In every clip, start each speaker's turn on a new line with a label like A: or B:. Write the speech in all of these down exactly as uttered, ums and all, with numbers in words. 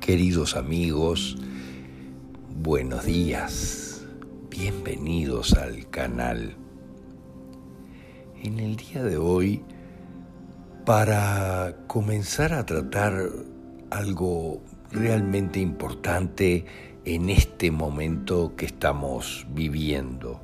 A: Queridos amigos, buenos días, bienvenidos al canal. En el día de hoy, para comenzar a tratar algo realmente importante en este momento que estamos viviendo,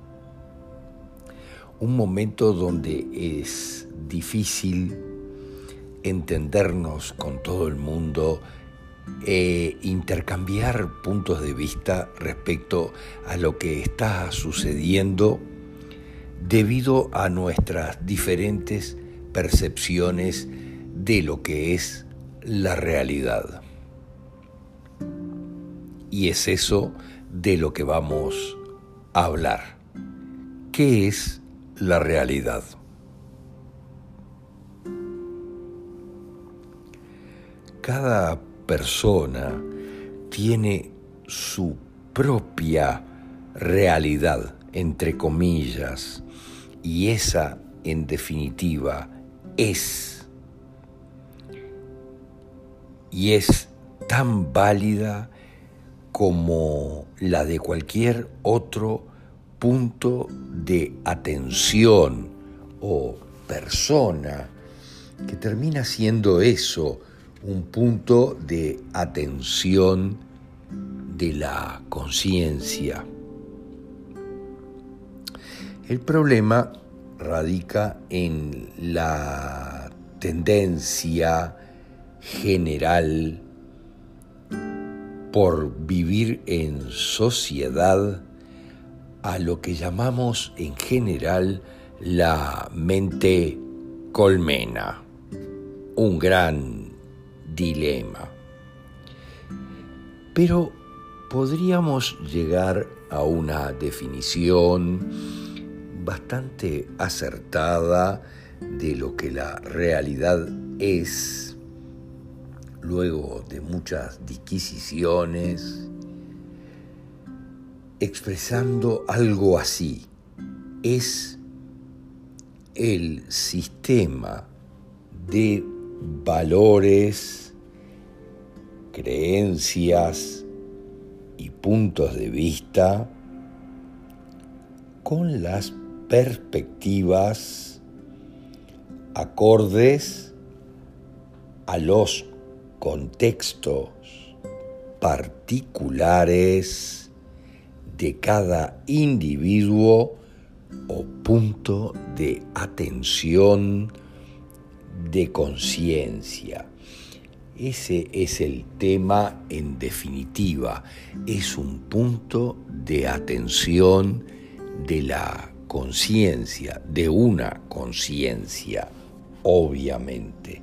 A: un momento donde es difícil entendernos con todo el mundo e intercambiar puntos de vista respecto a lo que está sucediendo debido a nuestras diferentes percepciones de lo que es la realidad. Y es eso de lo que vamos a hablar. ¿Qué es la realidad? Cada persona tiene su propia realidad, entre comillas, y esa, en definitiva, es. Y es tan válida como la de cualquier otro punto de atención o persona que termina siendo eso, un punto de atención de la conciencia. El problema radica en la tendencia general por vivir en sociedad a lo que llamamos en general la mente colmena, un gran dilema. Pero podríamos llegar a una definición bastante acertada de lo que la realidad es, luego de muchas disquisiciones, expresando algo así: es el sistema de valores, creencias y puntos de vista con las perspectivas acordes a los contextos particulares de cada individuo o punto de atención de conciencia. Ese es el tema en definitiva. Es un punto de atención de la conciencia, de una conciencia, obviamente.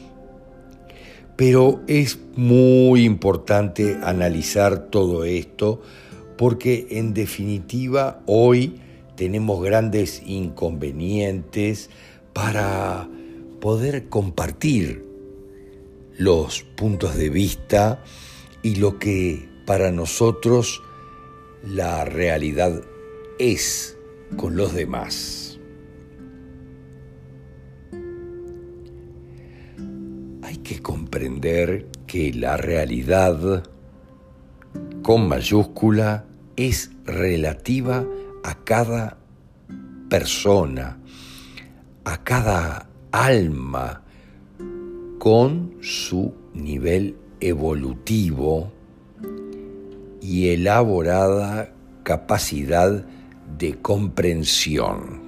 A: Pero es muy importante analizar todo esto porque en definitiva hoy tenemos grandes inconvenientes para poder compartir los puntos de vista y lo que para nosotros la realidad es con los demás. Hay que comprender que la realidad, con mayúscula, es relativa a cada persona, a cada alma, con su nivel evolutivo y elaborada capacidad de comprensión.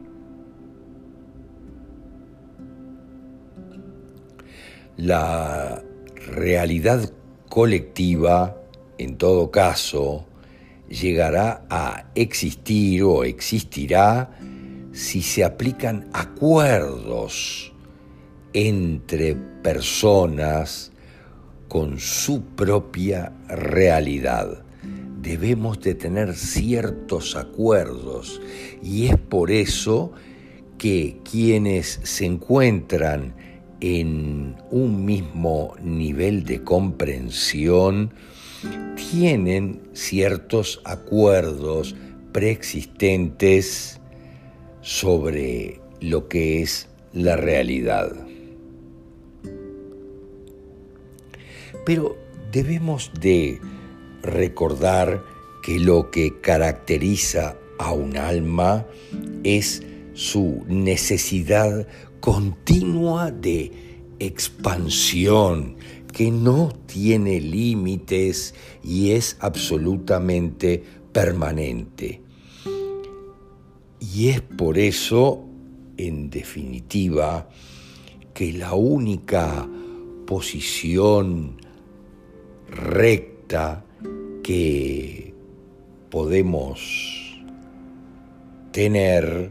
A: La realidad colectiva, en todo caso, llegará a existir o existirá si se aplican acuerdos entre personas con su propia realidad. Debemos de tener ciertos acuerdos y es por eso que quienes se encuentran en un mismo nivel de comprensión tienen ciertos acuerdos preexistentes sobre lo que es la realidad. Pero debemos de recordar que lo que caracteriza a un alma es su necesidad continua de expansión, que no tiene límites y es absolutamente permanente. Y es por eso, en definitiva, que la única posición recta que podemos tener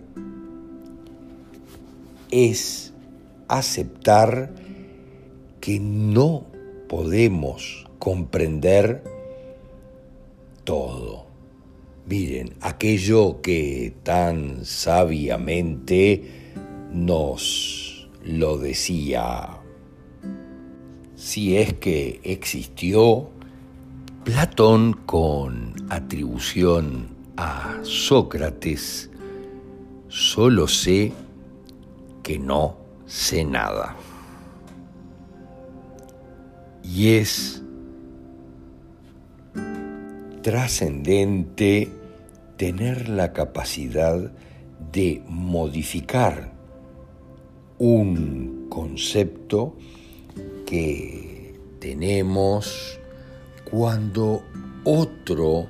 A: es aceptar que no podemos comprender todo. Miren, aquello que tan sabiamente nos lo decía, si es que existió, Platón con atribución a Sócrates: solo sé que no sé nada. Y es trascendente tener la capacidad de modificar un concepto que tenemos cuando otro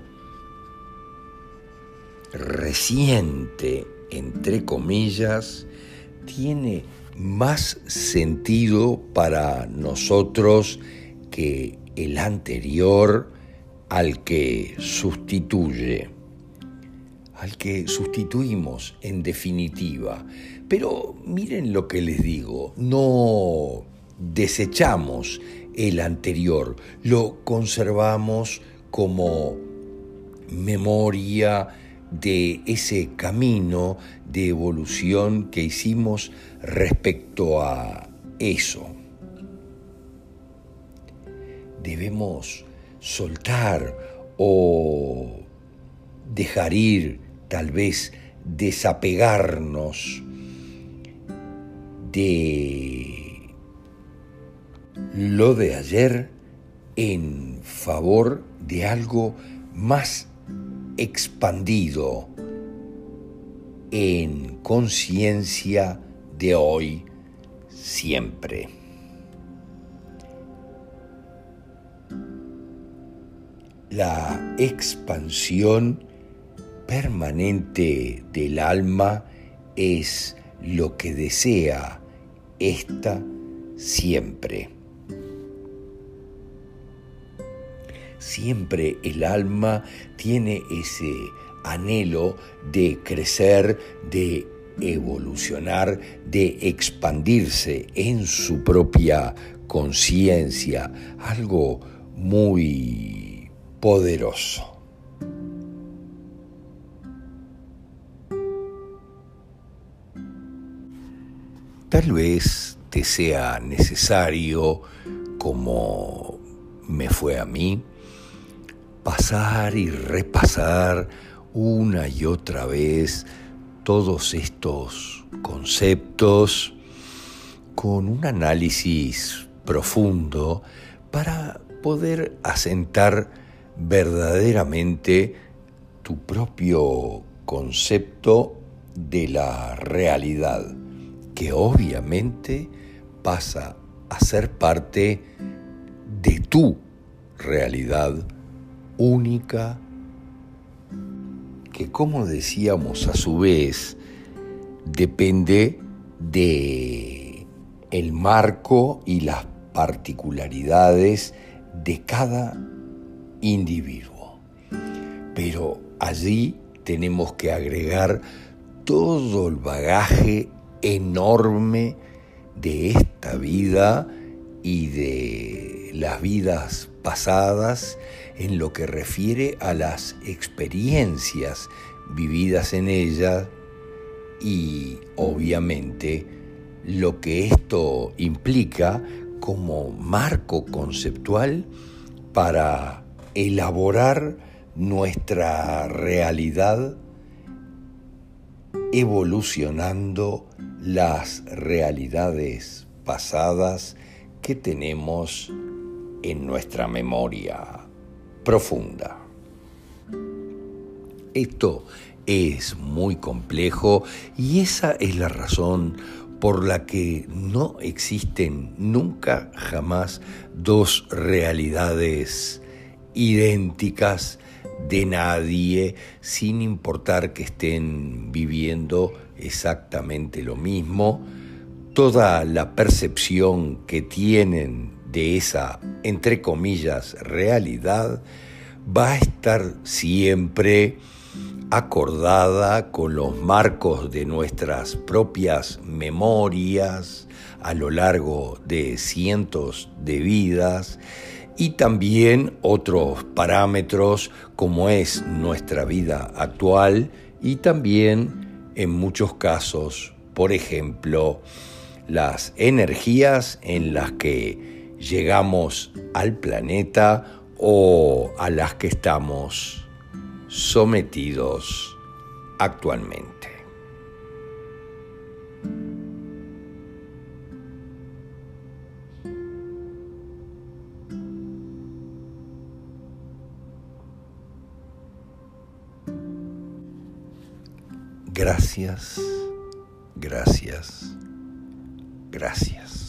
A: reciente, entre comillas, tiene más sentido para nosotros que el anterior al que sustituye, al que sustituimos en definitiva. Pero miren lo que les digo, no desechamos el anterior, lo conservamos como memoria de ese camino de evolución que hicimos respecto a eso. Debemos soltar o dejar ir, tal vez desapegarnos de lo de ayer en favor de algo más expandido en conciencia de hoy siempre. La expansión permanente del alma es lo que desea ésta siempre. Siempre el alma tiene ese anhelo de crecer, de evolucionar, de expandirse en su propia conciencia, algo muy poderoso. Tal vez te sea necesario, como me fue a mí, pasar y repasar una y otra vez todos estos conceptos con un análisis profundo para poder asentar verdaderamente tu propio concepto de la realidad, que obviamente pasa a ser parte de tu realidad única, que, como decíamos, a su vez depende de el marco y las particularidades de cada individuo. Pero allí tenemos que agregar todo el bagaje enorme de esta vida y de las vidas pasadas en lo que refiere a las experiencias vividas en ella y obviamente lo que esto implica como marco conceptual para elaborar nuestra realidad, evolucionando las realidades pasadas que tenemos en nuestra memoria profunda. Esto es muy complejo y esa es la razón por la que no existen nunca jamás dos realidades idénticas de nadie, sin importar que estén viviendo exactamente lo mismo. Toda la percepción que tienen de esa, entre comillas, realidad va a estar siempre acordada con los marcos de nuestras propias memorias a lo largo de cientos de vidas y también otros parámetros como es nuestra vida actual y también en muchos casos, por ejemplo, las energías en las que llegamos al planeta o a las que estamos sometidos actualmente. Gracias, gracias, gracias.